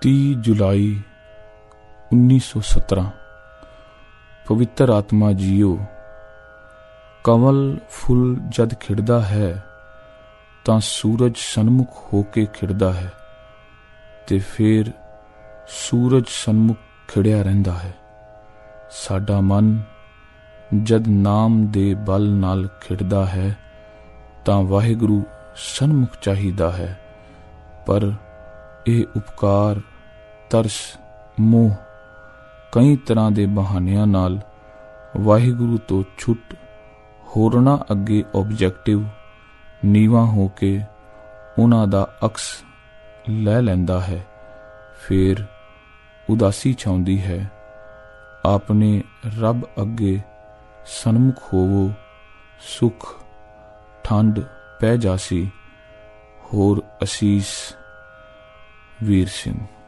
30 ਜੁਲਾਈ 1917। ਪਵਿੱਤਰ ਆਤਮਾ ਜੀਓ, ਕਮਲ ਫੁੱਲ ਜਦ ਖਿੜਦਾ ਹੈ ਤਾਂ ਸੂਰਜ ਸਨਮੁਖ ਹੋ ਕੇ ਖਿੜਦਾ ਹੈ ਤੇ ਫਿਰ ਸੂਰਜ ਸਨਮੁਖ ਖਿੜਿਆ ਰਹਿੰਦਾ ਹੈ। ਸਾਡਾ ਮਨ ਜਦ ਨਾਮ ਦੇ ਬਲ ਨਾਲ ਖਿੜਦਾ ਹੈ ਤਾਂ ਵਾਹਿਗੁਰੂ ਸਨਮੁਖ ਚਾਹੀਦਾ ਹੈ, ਪਰ ਇਹ ਉਪਕਾਰ, ਤਰਸ, ਮੋਹ ਕਈ ਤਰ੍ਹਾਂ ਦੇ ਬਹਾਨਿਆਂ ਨਾਲ ਵਾਹਿਗੁਰੂ ਤੋਂ ਛੁੱਟ ਹੋਰਨਾਂ ਅੱਗੇ ਆਬਜੈਕਟਿਵ ਨੀਵਾਂ ਹੋ ਕੇ ਉਹਨਾਂ ਦਾ ਅਕਸ ਲੈ ਲੈਂਦਾ ਹੈ। ਫਿਰ ਉਦਾਸੀ ਛਾਉਂਦੀ ਹੈ। ਆਪਣੇ ਰੱਬ ਅੱਗੇ ਸਨਮੁਖ ਹੋਵੋ, ਸੁਖ ਠੰਡ ਪੈ ਜਾਸੀ। ਹੋਰ ਅਸੀਸ ਵੀਰ ਸਿੰਘ।